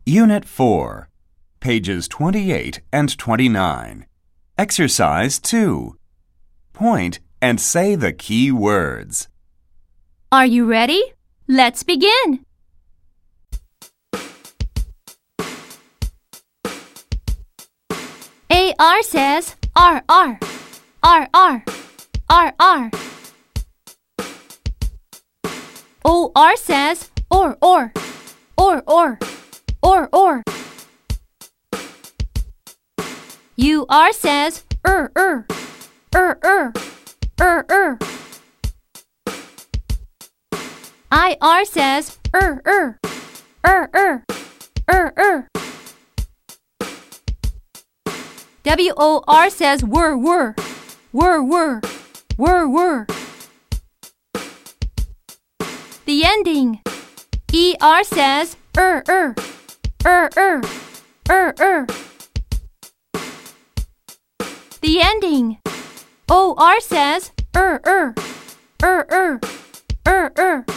Unit 4, pages 28 and 29. Exercise 2. Point and say the key words. Are you ready? Let's begin. AR says R, R, R, R, R, R. OR says OR, OR, OR, OR, OR, OR. UR says ER, ER, ER, ER, ER, ER. IR says ER, ER, ER, ER, ER, ER. WOR says WER, WER, WER, WER, WER, WER. The ending. ER says ER, ER, ER, ER, ER, ER. The ending. OR says ER, ER, ER, ER, ER, ER.